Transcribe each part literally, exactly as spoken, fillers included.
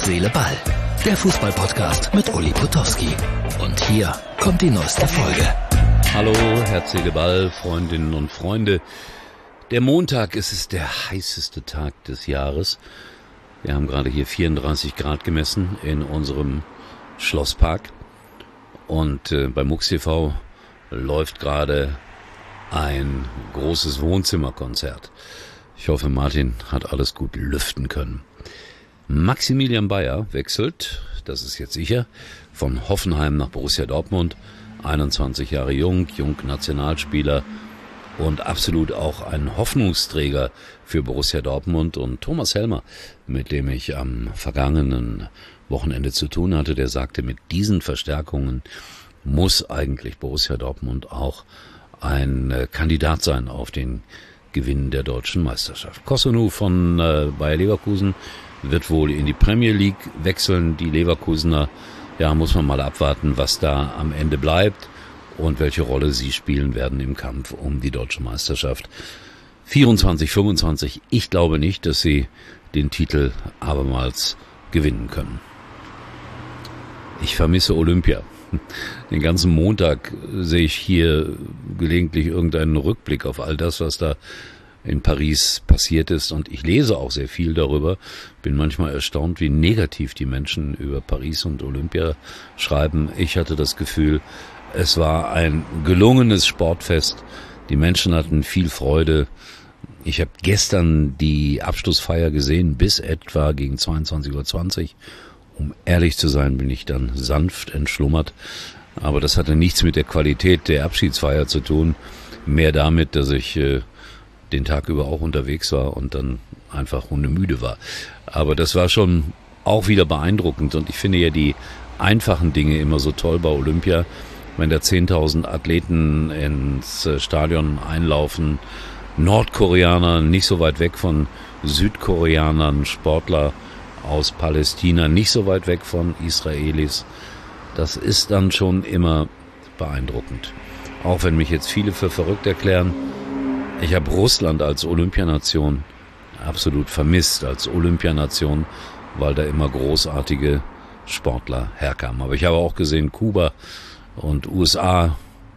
Seele, Ball. Der Fußball-Podcast mit Uli Potowski. Und hier kommt die neueste Folge. Hallo, Herz, Seele, Ball, Freundinnen und Freunde. Der Montag ist es der heißeste Tag des Jahres. Wir haben gerade hier vierunddreißig Grad gemessen in unserem Schlosspark. Und äh, bei MUX T V läuft gerade ein großes Wohnzimmerkonzert. Ich hoffe, Martin hat alles gut lüften können. Maximilian Bayer wechselt, das ist jetzt sicher, von Hoffenheim nach Borussia Dortmund. einundzwanzig Jahre jung, jung Nationalspieler und absolut auch ein Hoffnungsträger für Borussia Dortmund. Und Thomas Helmer, mit dem ich am vergangenen Wochenende zu tun hatte, der sagte, mit diesen Verstärkungen muss eigentlich Borussia Dortmund auch ein äh, Kandidat sein auf den Gewinn der deutschen Meisterschaft. Kosunu von äh, Bayer Leverkusen wird wohl in die Premier League wechseln. Die Leverkusener, ja, muss man mal abwarten, was da am Ende bleibt und welche Rolle sie spielen werden im Kampf um die deutsche Meisterschaft. vierundzwanzig, fünfundzwanzig, ich glaube nicht, dass sie den Titel abermals gewinnen können. Ich vermisse Olympia. Den ganzen Montag sehe ich hier gelegentlich irgendeinen Rückblick auf all das, was da in Paris passiert ist. Und ich lese auch sehr viel darüber. Bin manchmal erstaunt, wie negativ die Menschen über Paris und Olympia schreiben. Ich hatte das Gefühl, es war ein gelungenes Sportfest. Die Menschen hatten viel Freude. Ich habe gestern die Abschlussfeier gesehen, bis etwa gegen zweiundzwanzig Uhr zwanzig. Um ehrlich zu sein, bin ich dann sanft entschlummert. Aber das hatte nichts mit der Qualität der Abschiedsfeier zu tun. Mehr damit, dass ich äh, den Tag über auch unterwegs war und dann einfach hundemüde war. Aber das war schon auch wieder beeindruckend. Und ich finde ja die einfachen Dinge immer so toll bei Olympia. Wenn da zehntausend Athleten ins Stadion einlaufen, Nordkoreaner, nicht so weit weg von Südkoreanern, Sportler aus Palästina, nicht so weit weg von Israelis. Das ist dann schon immer beeindruckend. Auch wenn mich jetzt viele für verrückt erklären, ich habe Russland als Olympianation absolut vermisst, als Olympianation, weil da immer großartige Sportler herkamen. Aber ich habe auch gesehen, Kuba und U S A,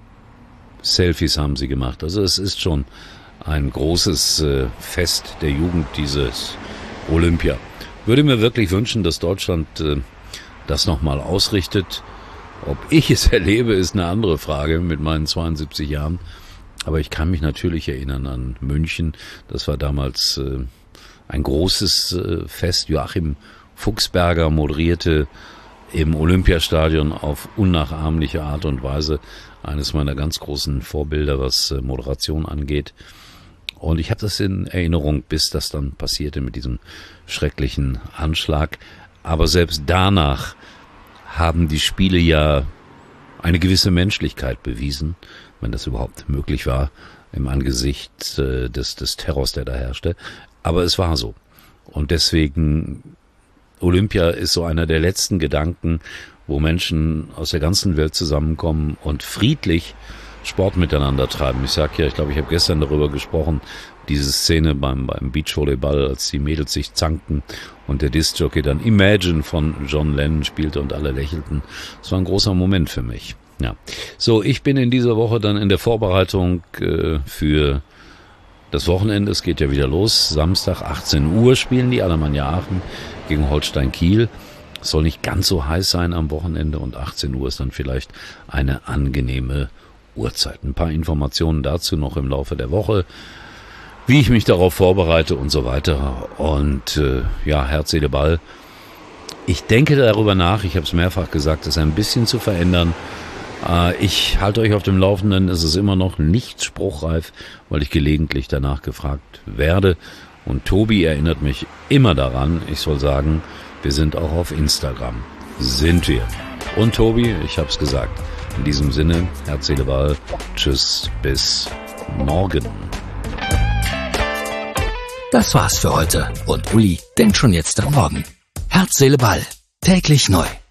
Selfies haben sie gemacht. Also es ist schon ein großes äh, Fest der Jugend, dieses Olympia. Würde mir wirklich wünschen, dass Deutschland äh, das nochmal ausrichtet. Ob ich es erlebe, ist eine andere Frage mit meinen zweiundsiebzig Jahren. Aber ich kann mich natürlich erinnern an München. Das war damals äh, ein großes äh, Fest. Joachim Fuchsberger moderierte im Olympiastadion auf unnachahmliche Art und Weise. Eines meiner ganz großen Vorbilder, was äh, Moderation angeht. Und ich habe das in Erinnerung, bis das dann passierte mit diesem schrecklichen Anschlag. Aber selbst danach haben die Spiele ja eine gewisse Menschlichkeit bewiesen, wenn das überhaupt möglich war, im Angesicht äh, des, des Terrors, der da herrschte. Aber es war so. Und deswegen, Olympia ist so einer der letzten Gedanken, wo Menschen aus der ganzen Welt zusammenkommen und friedlich Sport miteinander treiben. Ich sag ja, ich glaube, ich habe gestern darüber gesprochen, diese Szene beim, beim Beachvolleyball, als die Mädels sich zankten und der Diskjockey dann Imagine von John Lennon spielte und alle lächelten. Das war ein großer Moment für mich. Ja. So, ich bin in dieser Woche dann in der Vorbereitung äh, für das Wochenende. Es geht ja wieder los. Samstag achtzehn Uhr spielen die Alemannia Aachen gegen Holstein Kiel. Es soll nicht ganz so heiß sein am Wochenende und achtzehn Uhr ist dann vielleicht eine angenehme Uhrzeit. Ein paar Informationen dazu noch im Laufe der Woche, wie ich mich darauf vorbereite und so weiter. Und äh, ja, Herz, Seele, Ball. Ich denke darüber nach, ich habe es mehrfach gesagt, es ein bisschen zu verändern. Äh, ich halte euch auf dem Laufenden, es ist immer noch nicht spruchreif, weil ich gelegentlich danach gefragt werde. Und Tobi erinnert mich immer daran, ich soll sagen, wir sind auch auf Instagram. Sind wir. Und Tobi, ich habe es gesagt. In diesem Sinne, Herz, Seele, Ball. Tschüss, bis morgen. Das war's für heute. Und Uli denkt schon jetzt an morgen. Herz, Seele, Ball. Täglich neu.